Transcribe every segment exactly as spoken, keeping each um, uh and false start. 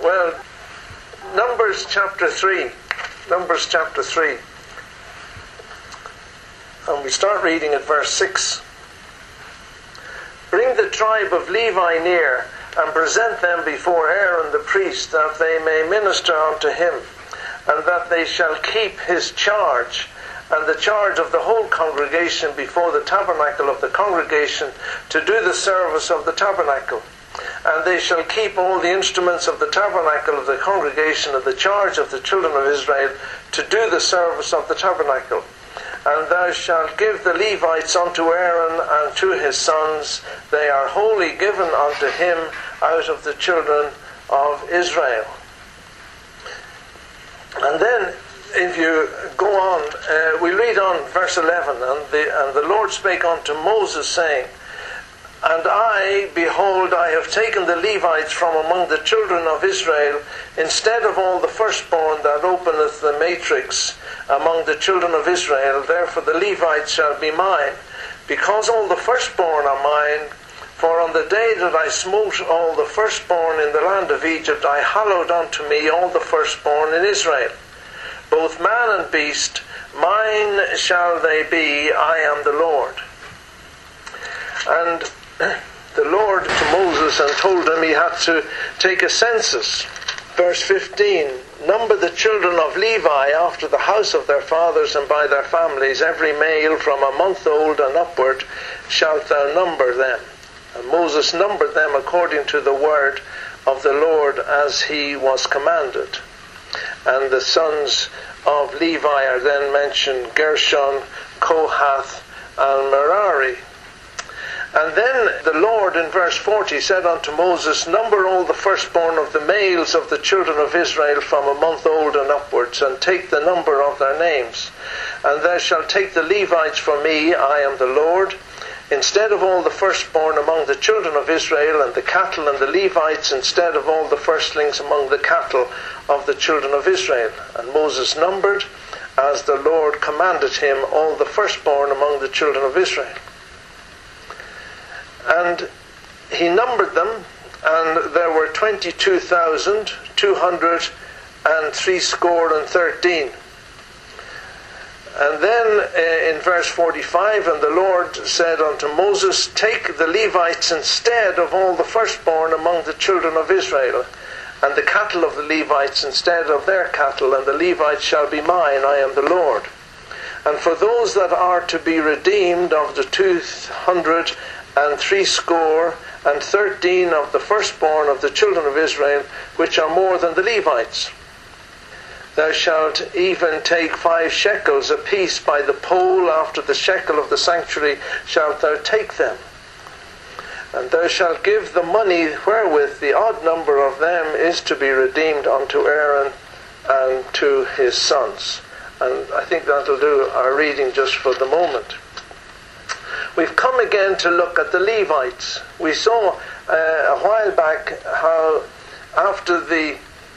Well, Numbers chapter three. Numbers chapter three. And we start reading at verse six. Bring the tribe of Levi near, and present them before Aaron the priest, that they may minister unto him, and that they shall keep his charge, and the charge of the whole congregation before the tabernacle of the congregation, to do the service of the tabernacle. And they shall keep all the instruments of the tabernacle of the congregation of the charge of the children of Israel, to do the service of the tabernacle. And thou shalt give the Levites unto Aaron and to his sons. They are wholly given unto him out of the children of Israel. And then, if you go on, uh, we read on verse eleven. And the, and the Lord spake unto Moses, saying, And I, behold, I have taken the Levites from among the children of Israel, instead of all the firstborn that openeth the matrix among the children of Israel. Therefore the Levites shall be mine, because all the firstborn are mine. For on the day that I smote all the firstborn in the land of Egypt, I hallowed unto me all the firstborn in Israel. Both man and beast, mine shall they be, I am the Lord. And the Lord to Moses and told him he had to take a census. Verse fifteen, Number the children of Levi after the house of their fathers and by their families, every male from a month old and upward shalt thou number them. And Moses numbered them according to the word of the Lord as he was commanded. And the sons of Levi are then mentioned: Gershon, Kohath, and Merari. And then the Lord in verse forty said unto Moses, Number all the firstborn of the males of the children of Israel from a month old and upwards, and take the number of their names. And thou shalt take the Levites for me, I am the Lord, instead of all the firstborn among the children of Israel, and the cattle and the Levites instead of all the firstlings among the cattle of the children of Israel. And Moses numbered, as the Lord commanded him, all the firstborn among the children of Israel. And he numbered them, and there were twenty-two thousand two hundred and three score and thirteen. And then uh, in verse forty-five, And the Lord said unto Moses, Take the Levites instead of all the firstborn among the children of Israel, and the cattle of the Levites instead of their cattle, and the Levites shall be mine, I am the Lord. And for those that are to be redeemed of the two hundred and three score and thirteen of the firstborn of the children of Israel, which are more than the Levites, thou shalt even take five shekels apiece by the pole, after the shekel of the sanctuary shalt thou take them. And thou shalt give the money wherewith the odd number of them is to be redeemed unto Aaron and to his sons. And I think that'll do our reading just for the moment. We've come again to look at the Levites. We saw uh, a while back how after the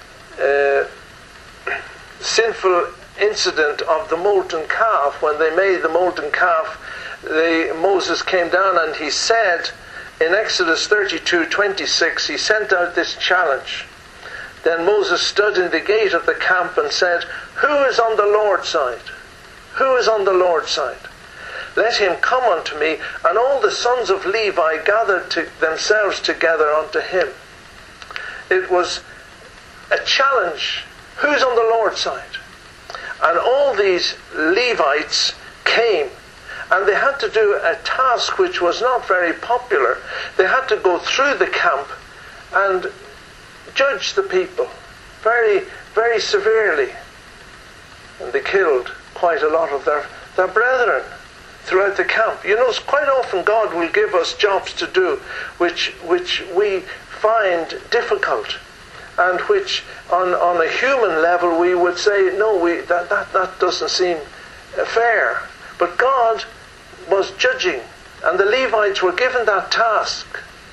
uh, sinful incident of the molten calf, when they made the molten calf, they, Moses came down and he said in Exodus thirty-two twenty-six, he sent out this challenge. Then Moses stood in the gate of the camp and said, Who is on the Lord's side? Who is on the Lord's side? Let him come unto me. And all the sons of Levi gathered to themselves together unto him. It was a challenge. Who's on the Lord's side? And all these Levites came, and they had to do a task which was not very popular. They had to go through the camp and judge the people very, very severely. And they killed quite a lot of their, their brethren throughout the camp. You know, quite often God will give us jobs to do which which we find difficult, and which on, on a human level we would say, no, we that, that, that doesn't seem fair. But God was judging, and the Levites were given that task.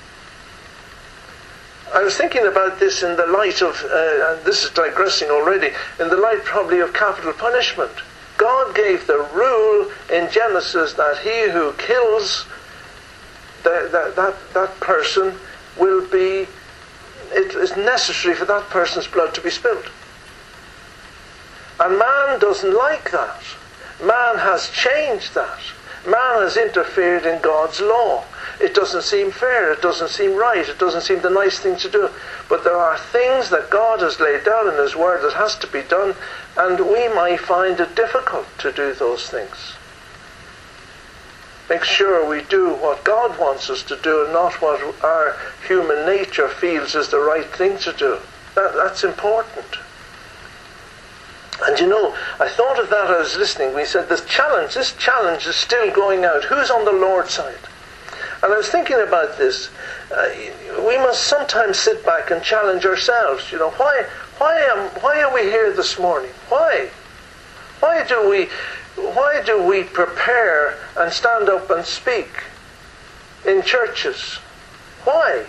I was thinking about this in the light of, uh, and this is digressing already, in the light probably of capital punishment. God gave the rule in Genesis that he who kills the, the, that, that person will be it is necessary for that person's blood to be spilled. And man doesn't like that. Man has changed that. Man has interfered in God's law. It doesn't seem fair, it doesn't seem right, it doesn't seem the nice thing to do. But there are things that God has laid down in His Word that has to be done, and we might find it difficult to do those things. Make sure we do what God wants us to do and not what our human nature feels is the right thing to do. That, that's important. And you know, I thought of that as I was listening. We said this challenge, this challenge is still going out. Who's on the Lord's side? And I was thinking about this. Uh, we must sometimes sit back and challenge ourselves. You know, why, why am, why are we here this morning? Why? Why do we, why do we prepare and stand up and speak in churches? Why?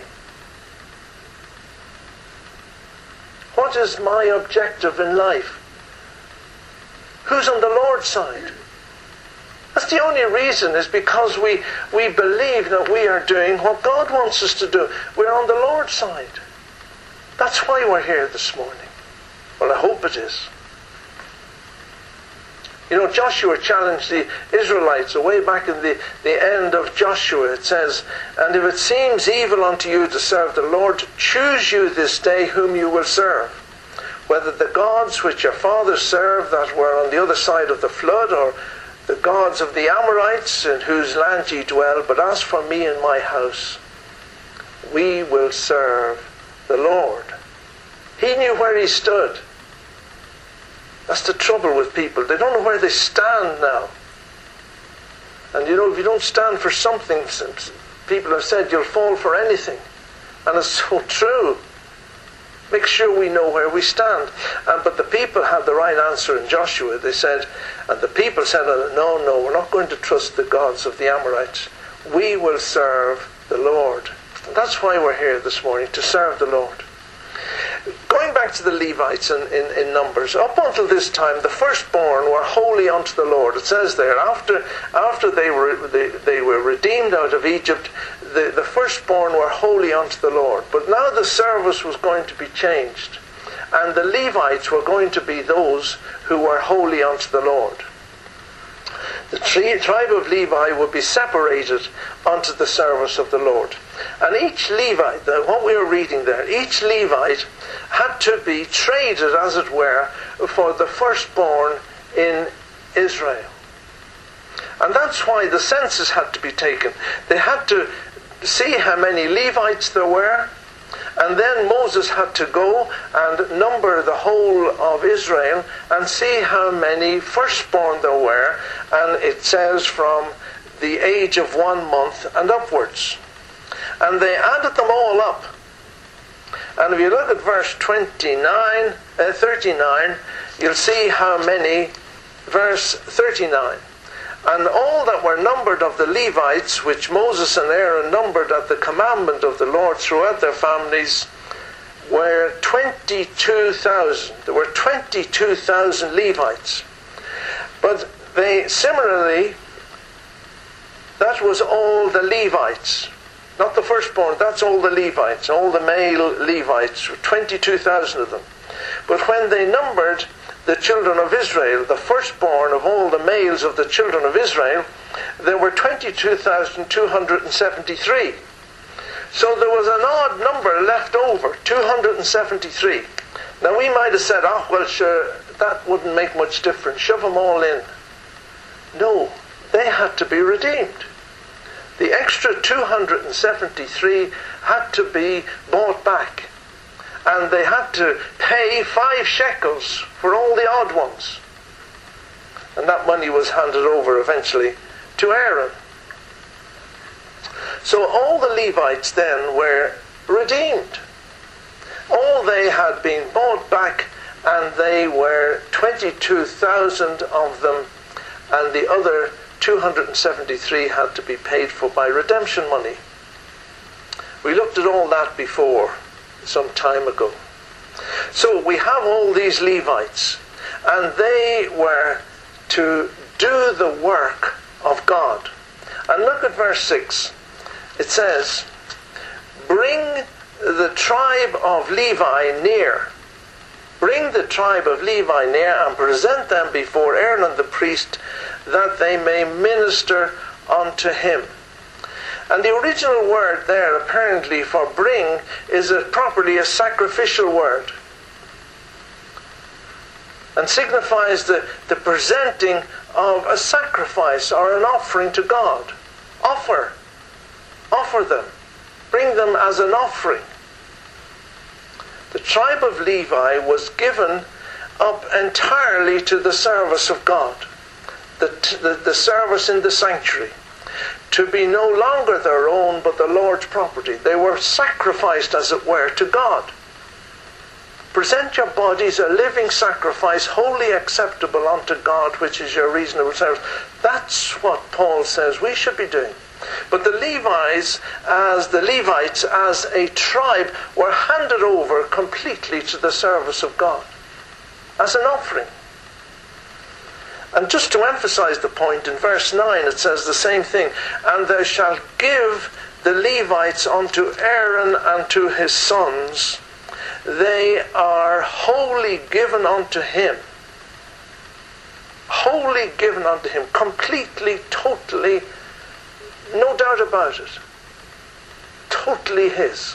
What is my objective in life? Who's on the Lord's side? That's the only reason, is because we, we believe that we are doing what God wants us to do. We're on the Lord's side. That's why we're here this morning. Well, I hope it is. You know, Joshua challenged the Israelites way back in the, the end of Joshua. It says, "And if it seems evil unto you to serve the Lord, choose you this day whom you will serve. Whether the gods which your fathers served that were on the other side of the flood, or the gods of the Amorites in whose land ye dwell, but as for me and my house, we will serve the Lord." He knew where he stood. That's the trouble with people. They don't know where they stand now. And you know, if you don't stand for something, people have said you'll fall for anything. And it's so true. Make sure we know where we stand. And, but the people had the right answer in Joshua. They said, and the people said, no, no, we're not going to trust the gods of the Amorites. We will serve the Lord. And that's why we're here this morning, to serve the Lord. Going back to the Levites in, in, in Numbers, up until this time, the firstborn were holy unto the Lord. It says there, after, after they, were, they, they were redeemed out of Egypt, The, the firstborn were holy unto the Lord. But now the service was going to be changed. And the Levites were going to be those who were holy unto the Lord. The tri- tribe of Levi would be separated unto the service of the Lord. And each Levite, what we were reading there, each Levite had to be traded, as it were, for the firstborn in Israel. And that's why the census had to be taken. They had to see how many Levites there were, and then Moses had to go and number the whole of Israel and see how many firstborn there were, and it says from the age of one month and upwards. And they added them all up. And if you look at verse twenty-nine, uh, thirty-nine, you'll see how many, verse thirty-nine. And all that were numbered of the Levites, which Moses and Aaron numbered at the commandment of the Lord throughout their families, were twenty-two thousand. There were twenty-two thousand Levites. But they, similarly, that was all the Levites. Not the firstborn, that's all the Levites, all the male Levites, twenty-two thousand of them. But when they numbered the children of Israel, the firstborn of all the males of the children of Israel, there were twenty-two thousand two hundred seventy-three. So there was an odd number left over, two hundred seventy-three. Now we might have said, oh, well, sure, that wouldn't make much difference. Shove them all in. No, they had to be redeemed. The extra two hundred seventy-three had to be bought back. And they had to pay five shekels for all the odd ones. And that money was handed over eventually to Aaron. So all the Levites then were redeemed. All they had been bought back, and they were twenty-two thousand of them, and the other two hundred seventy-three had to be paid for by redemption money. We looked at all that before, some time ago. So we have all these Levites, and they were to do the work of God. And look at verse six. It says, "Bring the tribe of Levi near. Bring the tribe of Levi near and present them before Aaron the priest, that they may minister unto him. And the original word there, apparently, for bring is a, properly a sacrificial word, and signifies the, the presenting of a sacrifice or an offering to God. Offer. Offer them. Bring them as an offering. The tribe of Levi was given up entirely to the service of God, the, the, the service in the sanctuary, to be no longer their own but the Lord's property. They were sacrificed, as it were, to God. Present your bodies a living sacrifice, wholly acceptable unto God, which is your reasonable service. That's what Paul says we should be doing. But the Levites, as the Levites, as a tribe, were handed over completely to the service of God, as an offering. And just to emphasize the point, in verse nine it says the same thing. And thou shalt give the Levites unto Aaron and to his sons. They are wholly given unto him. Wholly given unto him. Completely, totally, no doubt about it. Totally his.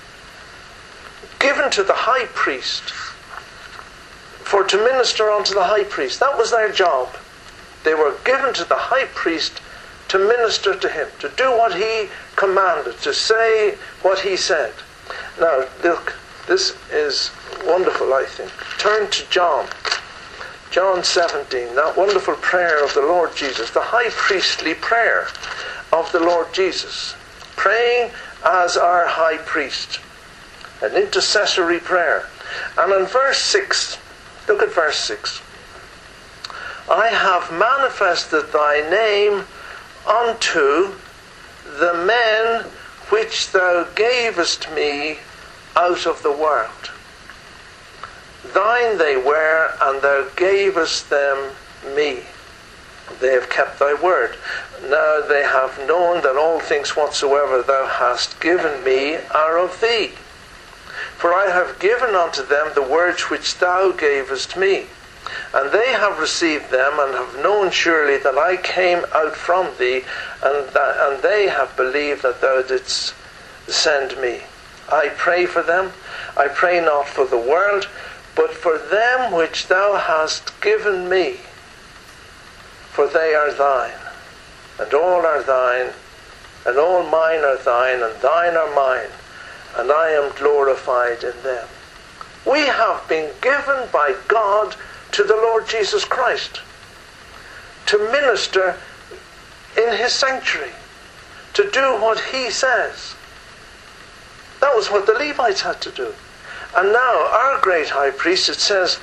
Given to the high priest, for to minister unto the high priest. That was their job. They were given to the high priest to minister to him, to do what he commanded, to say what he said. Now, look, this is wonderful, I think. Turn to John. John seventeen, that wonderful prayer of the Lord Jesus, the high priestly prayer of the Lord Jesus, praying as our high priest, an intercessory prayer. And in verse six, look at verse six. I have manifested thy name unto the men which thou gavest me out of the world. Thine they were, and thou gavest them me. They have kept thy word. Now they have known that all things whatsoever thou hast given me are of thee. For I have given unto them the words which thou gavest me. And they have received them, and have known surely that I came out from thee, and, that, and they have believed that thou didst send me. I pray for them. I pray not for the world, but for them which thou hast given me. For they are thine, and all are thine, and all mine are thine, and thine are mine, and I am glorified in them. We have been given by God to the Lord Jesus Christ to minister in his sanctuary, to do what he says. That was what the Levites had to do. And now our great high priest, it says,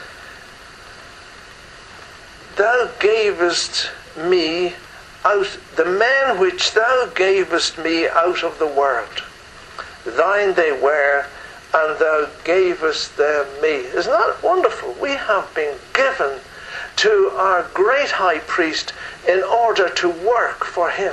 thou gavest me out, the men which thou gavest me out of the world. Thine they were, and thou gavest them me. Isn't that wonderful? We have been given to our great high priest in order to work for him.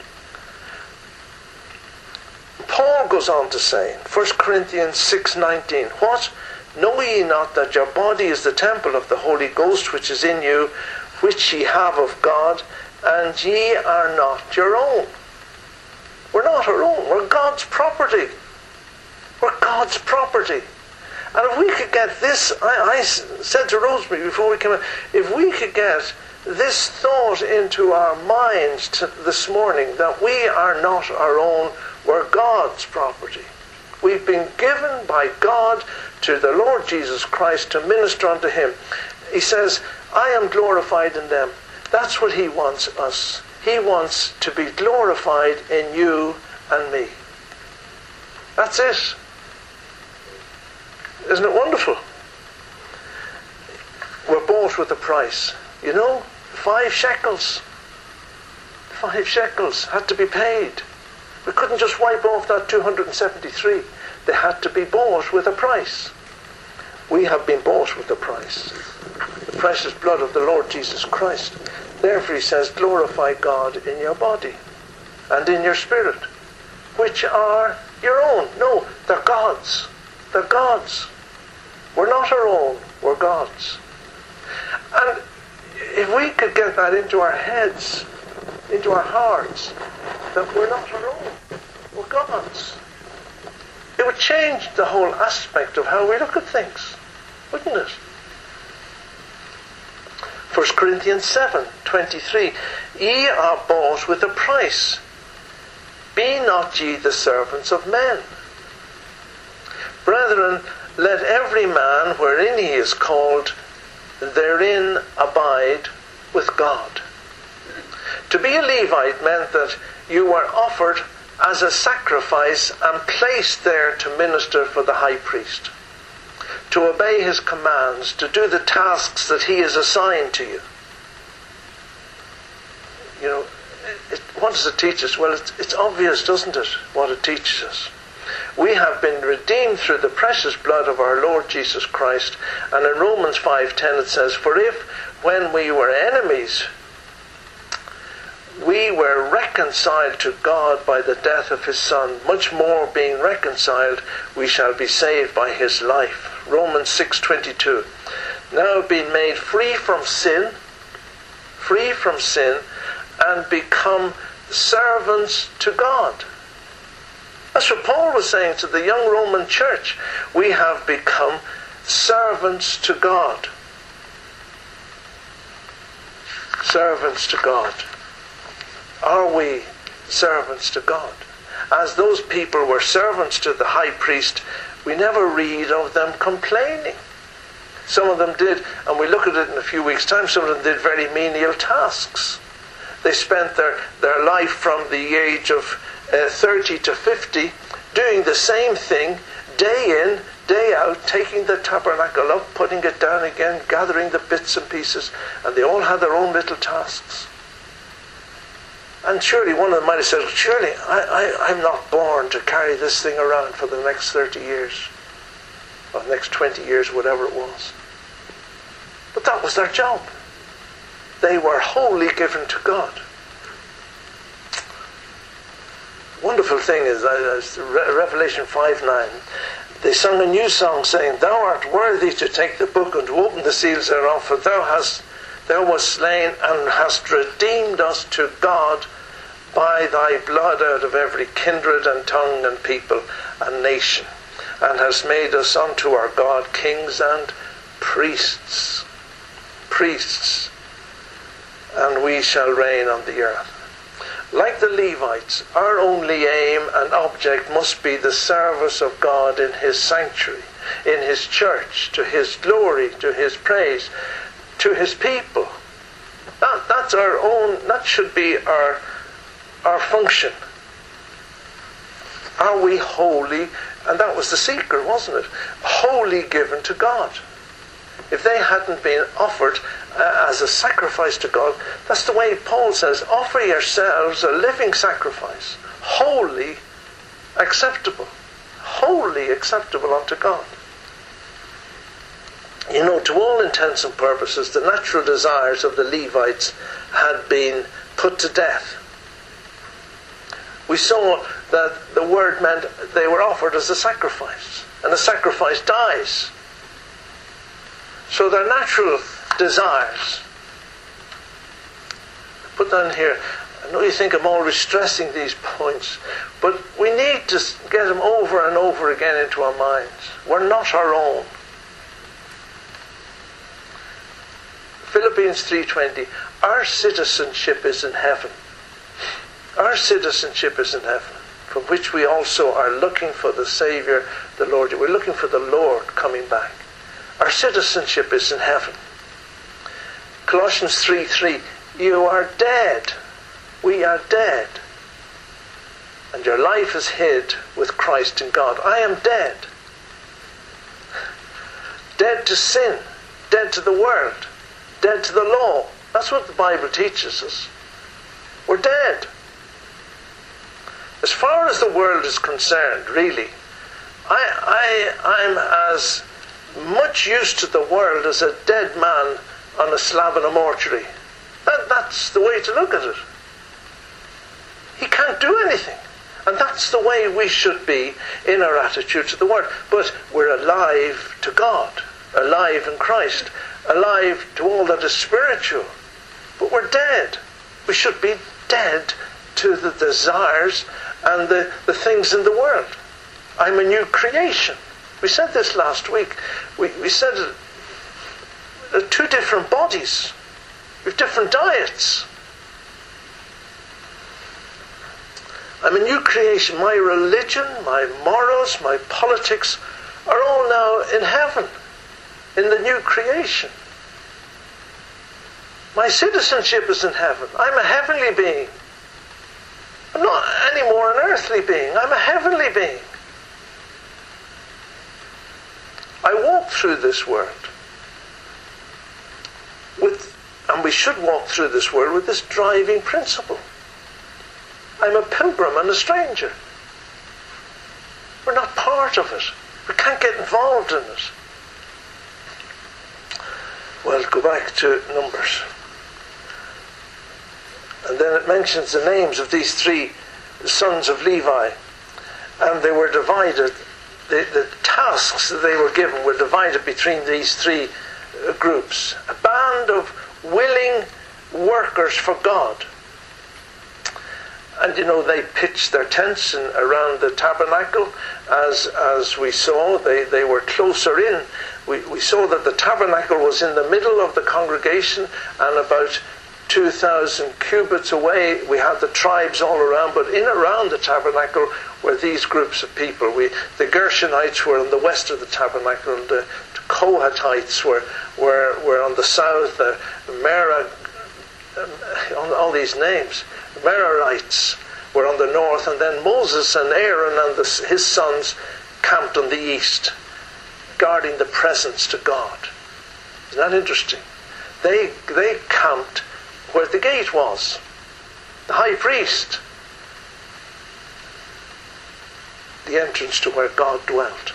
Paul goes on to say in First Corinthians six nineteen, what? Know ye not that your body is the temple of the Holy Ghost which is in you, which ye have of God, and ye are not your own? We're not our own. We're God's property. We're God's property. And if we could get this, I, I said to Rosemary before we came in, if we could get this thought into our minds to, this morning, that we are not our own, we're God's property. We've been given by God to the Lord Jesus Christ to minister unto him. He says, I am glorified in them. That's what he wants us. He wants to be glorified in you and me. That's it. Isn't it wonderful? We're bought with a price. You know, five shekels. Five shekels had to be paid. We couldn't just wipe off that two hundred seventy-three. They had to be bought with a price. We have been bought with a price. The precious blood of the Lord Jesus Christ. Therefore he says, glorify God in your body and in your spirit, which are your own. No, they're God's. They're God's. We're not our own. We're God's. And if we could get that into our heads, into our hearts, that we're not our own. We're God's. It would change the whole aspect of how we look at things, wouldn't it? First Corinthians seven twenty-three. Ye are bought with a price. Be not ye the servants of men. Brethren, let every man wherein he is called, therein abide with God. To be a Levite meant that you were offered as a sacrifice and placed there to minister for the high priest, to obey his commands, to do the tasks that he has assigned to you. You know, it, what does it teach us? Well, it's, it's obvious, doesn't it, what it teaches us? We have been redeemed through the precious blood of our Lord Jesus Christ. And in Romans five ten it says, for if, when we were enemies, we were reconciled to God by the death of his Son, much more being reconciled, we shall be saved by his life. Romans six twenty-two. Now being made free from sin, free from sin, and become servants to God. That's what Paul was saying to the young Roman church. We have become servants to God. Servants to God. Are we servants to God? As those people were servants to the high priest, we never read of them complaining. Some of them did, and we look at it in a few weeks' time, some of them did very menial tasks. They spent their, their life from the age of uh, thirty to fifty doing the same thing day in, day out, taking the tabernacle up, putting it down again, gathering the bits and pieces, and they all had their own little tasks. And surely one of them might have said, surely I, I, I'm not born to carry this thing around for the next thirty years, or the next twenty years, whatever it was. But that was their job. They were wholly given to God. Wonderful thing is, uh, Revelation five nine, they sung a new song saying, thou art worthy to take the book and to open the seals thereof, for thou hast Thou wast slain and hast redeemed us to God by thy blood out of every kindred and tongue and people and nation, and hast made us unto our God kings and priests. Priests. And we shall reign on the earth. Like the Levites, our only aim and object must be the service of God in his sanctuary, in his church, to his glory, to his praise, to his people. That, that's our own, that should be our, our function. Are we wholly, and that was the secret, wasn't it? Wholly given to God. If they hadn't been offered uh, as a sacrifice to God, that's the way Paul says, offer yourselves a living sacrifice, wholly acceptable. Wholly acceptable unto God. You know, to all intents and purposes, the natural desires of the Levites had been put to death. We saw that the word meant they were offered as a sacrifice, and the sacrifice dies. So their natural desires, put that in here. I know you think I'm always stressing these points, but we need to get them over and over again into our minds. We're not our own. Philippians three twenty, our citizenship is in heaven. Our citizenship is in heaven, from which we also are looking for the Saviour, the Lord. We're looking for the Lord coming back. Our citizenship is in heaven. Colossians three three, you are dead. We are dead. And your life is hid with Christ in God. I am dead. Dead to sin. Dead to the world. Dead to the law. That's what the Bible teaches us. We're dead. As far as the world is concerned, really, I, I, I'm as much used to the world as a dead man on a slab in a mortuary. That, that's the way to look at it. He can't do anything. And that's the way we should be in our attitude to the world. But we're alive to God, alive in Christ, alive to all that is spiritual. But we're dead. We should be dead to the desires and the, the things in the world. I'm a new creation. We said this last week. We, we said it, there are two different bodies. We have different diets. I'm a new creation. My religion, my morals, my politics are all now in heaven, in the new creation. My citizenship is in heaven. I'm a heavenly being. I'm not anymore an earthly being. I'm a heavenly being. I walk through this world with, and we should walk through this world with this driving principle. I'm a pilgrim and a stranger. We're not part of it. We can't get involved in it. Well, go back to Numbers. And then it mentions the names of these three sons of Levi. And they were divided. The, the tasks that they were given were divided between these three uh, groups. A band of willing workers for God. And you know, they pitched their tents in, around the tabernacle. As as we saw, they, they were closer in. We, we saw that the tabernacle was in the middle of the congregation, and about two thousand cubits away we had the tribes all around, but in around the tabernacle were these groups of people. We, the Gershonites were on the west of the tabernacle, and the Kohathites were, were, were on the south, the Merah, um, all these names. Merarites were on the north, and then Moses and Aaron and the, his sons camped on the east, guarding the presence to God. Isn't that interesting? They, they camped where the gate was, the high priest, the entrance to where God dwelt.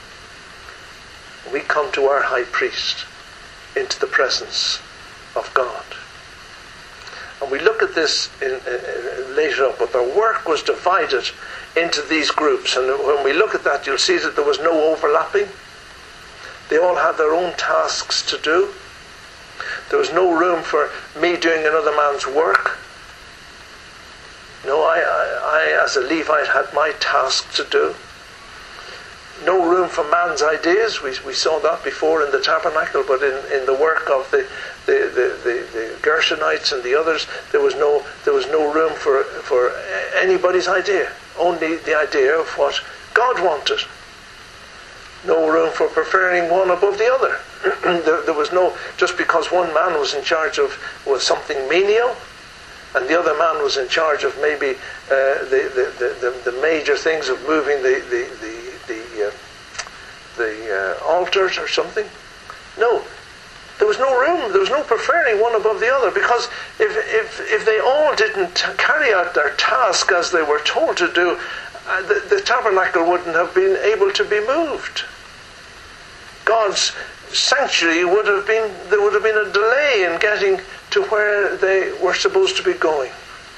We come to our high priest, into the presence of God. And we look at this in, uh, later on, but their work was divided into these groups. And when we look at that, you'll see that there was no overlapping. They all had their own tasks to do. There was no room for me doing another man's work. No, I, I, I as a Levite had my task to do. No room for man's ideas. We, we saw that before in the tabernacle, but in, in the work of the, the, the, the, the Gershonites and the others, there was no there was no room for, for anybody's idea. Only the idea of what God wanted. No room for preferring one above the other. there, there was no, just because one man was in charge of was something menial, and the other man was in charge of maybe uh, the, the, the, the major things of moving the the the the, uh, the uh, altars or something. No, there was no room. There was no preferring one above the other, because if if if they all didn't carry out their task as they were told to do, uh, the, the tabernacle wouldn't have been able to be moved. God's sanctuary would have been, there would have been a delay in getting to where they were supposed to be going.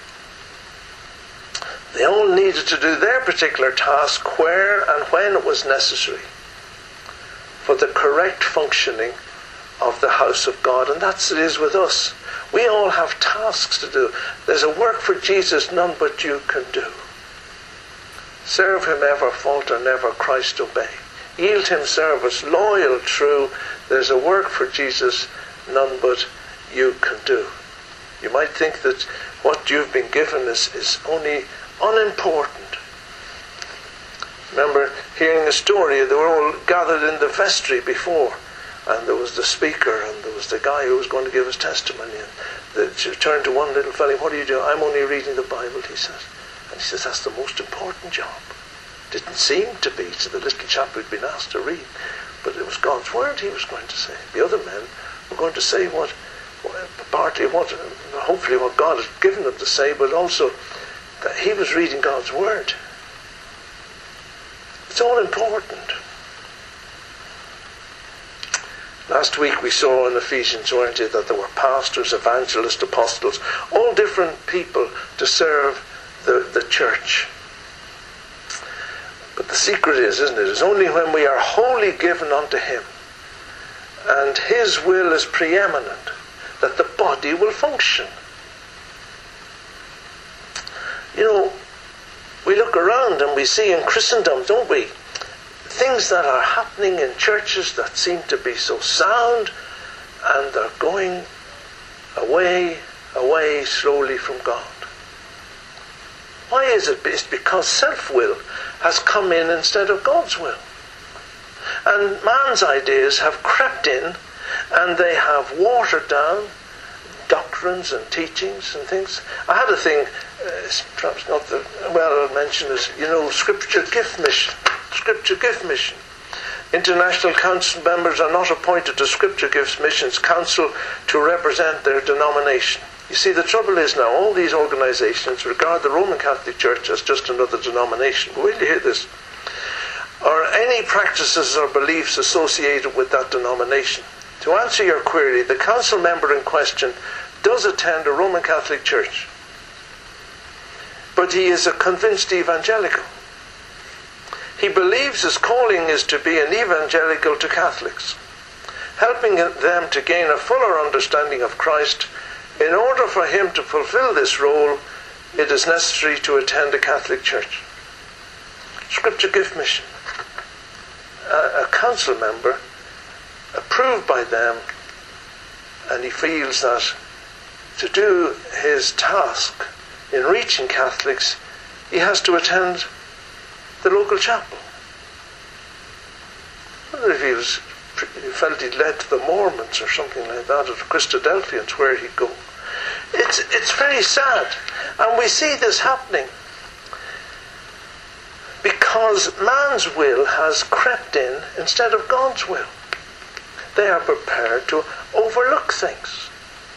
They all needed to do their particular task where and when it was necessary for the correct functioning of the house of God. And that's it is with us. We all have tasks to do. There's a work for Jesus none but you can do. Serve him ever, falter never, Christ obey. Yield him service, loyal, true. There's a work for Jesus none but you can do. You might think that what you've been given is, is only unimportant. Remember hearing a story, they were all gathered in the vestry before, and there was the speaker and there was the guy who was going to give his testimony, and they turned to one little fellow, what are you doing? I'm only reading the Bible, he says. And he says, that's the most important job. Didn't seem to be to the little chap who'd been asked to read, but it was God's word he was going to say. The other men were going to say what, partly what, hopefully what God had given them to say, but also that he was reading God's word. It's all important. Last week we saw in Ephesians, weren't it, that there were pastors, evangelists, apostles, all different people to serve the, the church. But the secret is, isn't it, it's only when we are wholly given unto him and his will is preeminent that the body will function. You know, we look around and we see in Christendom, don't we, things that are happening in churches that seem to be so sound, and they're going away, away slowly from God. Why is it? It's because self-will has come in instead of God's will. And man's ideas have crept in, and they have watered down doctrines and teachings and things. I had a thing, uh, perhaps not the well mentioned, is, you know, Scripture Gift Mission. Scripture Gift Mission. International Council members are not appointed to Scripture Gift Missions Council to represent their denomination. You see, the trouble is now, all these organisations regard the Roman Catholic Church as just another denomination. Will you hear this? Or any practices or beliefs associated with that denomination. To answer your query, the council member in question does attend a Roman Catholic church, but he is a convinced evangelical. He believes his calling is to be an evangelical to Catholics, helping them to gain a fuller understanding of Christ. In order for him to fulfill this role, it is necessary to attend a Catholic church. Scripture Gift Mission. A, a council member, approved by them, and he feels that to do his task in reaching Catholics, he has to attend the local chapel. I wonder if he, was, he felt he'd led to the Mormons or something like that, or the Christadelphians, where he'd go. It's, it's very sad. And we see this happening because man's will has crept in instead of God's will. They are prepared to overlook things.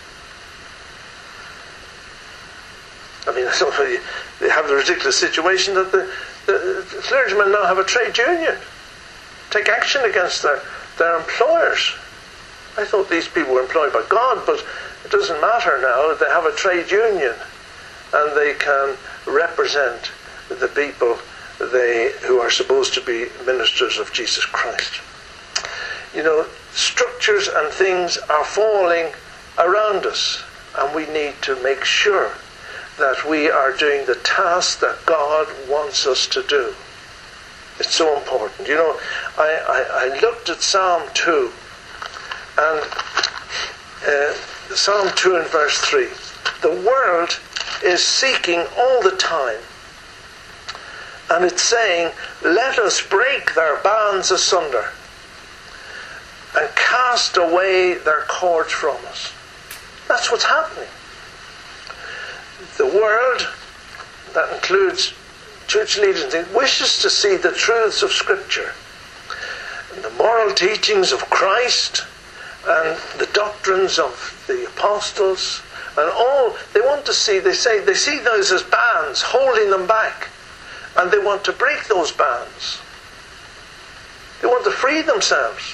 I mean, they have the ridiculous situation that the, the, the clergymen now have a trade union. Take action against their, their employers. I thought these people were employed by God, but it doesn't matter now. They have a trade union and they can represent the people they who are supposed to be ministers of Jesus Christ. You know, structures and things are falling around us, and we need to make sure that we are doing the task that God wants us to do. It's so important. You know, I, I, I looked at Psalm two, and uh, Psalm two and verse three. The world is seeking all the time, and it's saying, let us break their bands asunder and cast away their cords from us. That's what's happening. The world, that includes church leaders, wishes to see the truths of Scripture and the moral teachings of Christ and the doctrines of the apostles, and all they want to see. They say they see those as bands holding them back, and they want to break those bands. They want to free themselves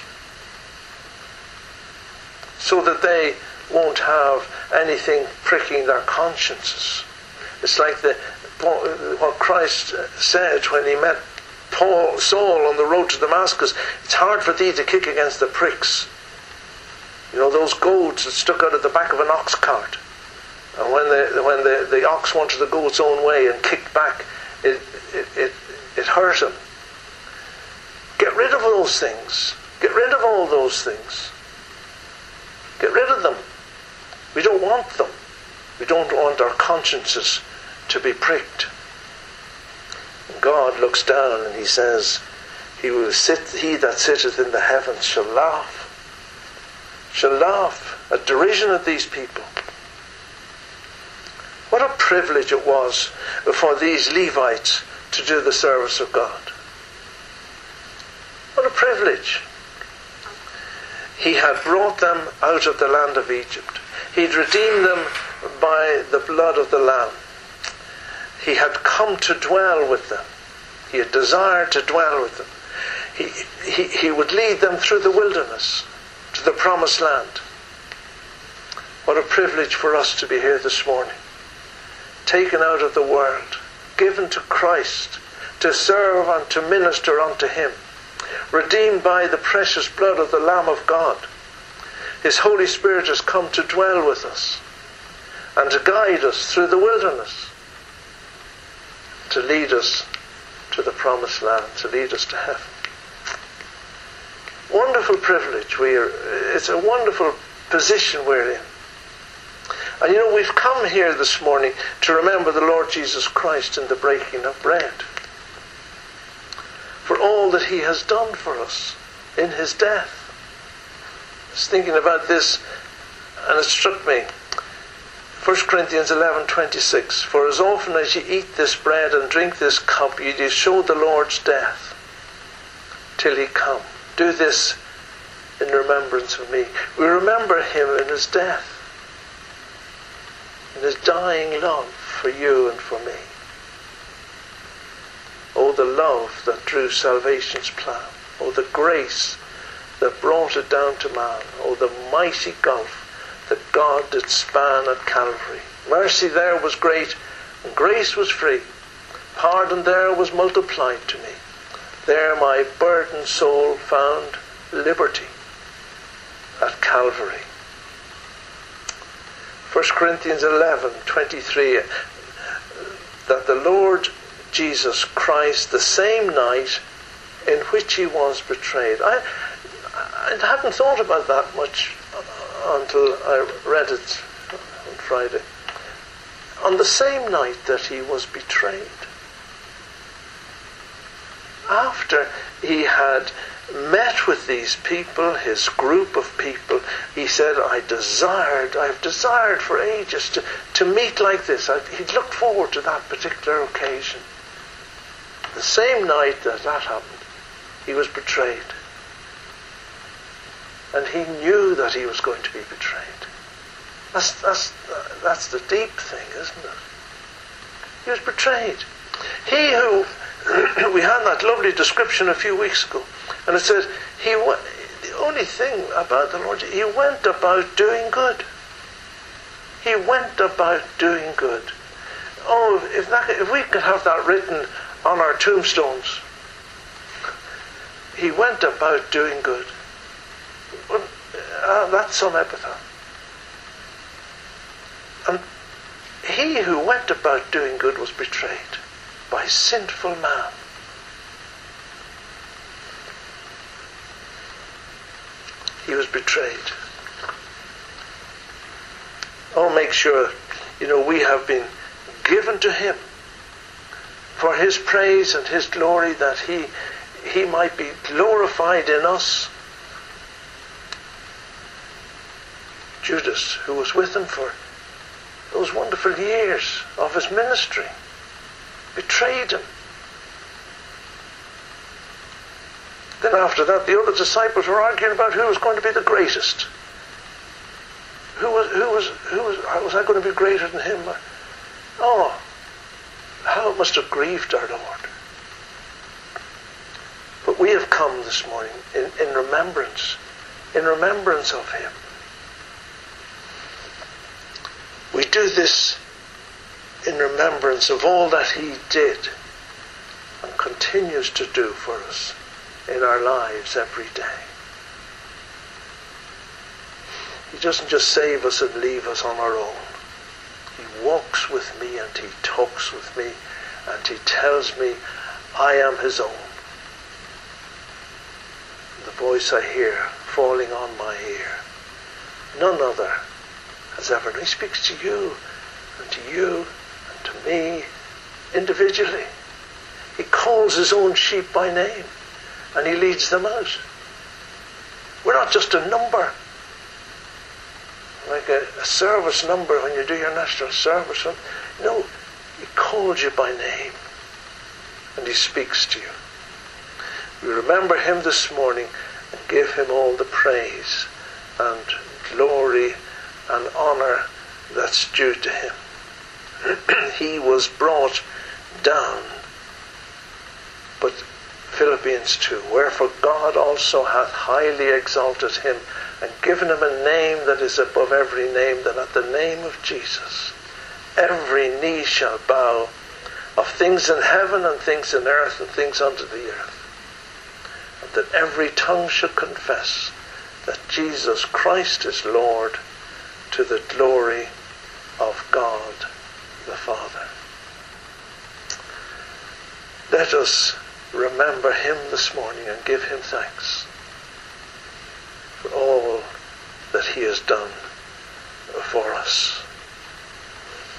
so that they won't have anything pricking their consciences. It's like the what Christ said when he met Paul, Saul on the road to Damascus. It's hard for thee to kick against the pricks. You know, those goads that stuck out at the back of an ox cart. And when the when the, the ox wanted to go its own way and kicked back, it it, it it hurt him. Get rid of those things. Get rid of all those things. Get rid of them. We don't want them. We don't want our consciences to be pricked. And God looks down and he says, He will sit, he that sitteth in the heavens shall laugh. Shall laugh at derision of these people. What a privilege it was for these Levites to do the service of God. What a privilege. He had brought them out of the land of Egypt. He'd redeemed them by the blood of the Lamb. He had come to dwell with them. He had desired to dwell with them. He, he, he would lead them through the wilderness to the promised land. What a privilege for us to be here this morning. Taken out of the world, given to Christ, to serve and to minister unto him, redeemed by the precious blood of the Lamb of God. His Holy Spirit has come to dwell with us and to guide us through the wilderness, to lead us to the promised land, to lead us to heaven. Wonderful privilege. We are, it's a wonderful position we're in. And you know, we've come here this morning to remember the Lord Jesus Christ in the breaking of bread, for all that he has done for us in his death. I was thinking about this, and it struck me. First Corinthians eleven twenty-six, for as often as ye eat this bread and drink this cup, ye do show the Lord's death till he come. Do this in remembrance of me. We remember him in his death, in his dying love for you and for me. Oh, the love that drew salvation's plan. Oh, the grace that brought it down to man. Oh, the mighty gulf that God did span at Calvary. Mercy there was great, and grace was free. Pardon there was multiplied to me. There my burdened soul found liberty at Calvary. First Corinthians eleven twenty-three, that the Lord Jesus Christ, the same night in which he was betrayed. I, I hadn't thought about that much until I read it on Friday. On the same night that he was betrayed, after he had met with these people, his group of people, he said, I desired, I've desired for ages to, to meet like this. I, he'd looked forward to that particular occasion. The same night that that happened, he was betrayed. And he knew that he was going to be betrayed. That's, that's, that's the deep thing, isn't it? He was betrayed. He who, we had that lovely description a few weeks ago, and it says, he went, the only thing about the Lord, he went about doing good. He went about doing good. Oh, if, that, if we could have that written on our tombstones. He went about doing good. Well, uh, that's some epitaph. And he who went about doing good was betrayed by a sinful man. He was betrayed. Oh, make sure, you know, we have been given to him for his praise and his glory, that he, he might be glorified in us. Judas, who was with him for those wonderful years of his ministry, betrayed him. Then after that, the other disciples were arguing about who was going to be the greatest. Who was, who was, who was, was I going to be greater than him? Oh, how it must have grieved our Lord. But we have come this morning in, in remembrance, in remembrance of him. We do this in remembrance of all that he did and continues to do for us in our lives every day. He doesn't just save us and leave us on our own. He walks with me and he talks with me and he tells me I am his own. The voice I hear falling on my ear, none other has ever known. He speaks to you and to you and to me individually. He calls his own sheep by name and he leads them out. We're not just a number, like a, a service number when you do your national service. No, he calls you by name and he speaks to you. We remember him this morning and give him all the praise and glory and honour that's due to him. He was brought down. But Philippians two, wherefore God also hath highly exalted him and given him a name that is above every name, that at the name of Jesus every knee shall bow of things in heaven and things in earth and things under the earth, and that every tongue should confess that Jesus Christ is Lord, to the glory of God the Father. Let us remember him this morning and give him thanks for all that he has done for us.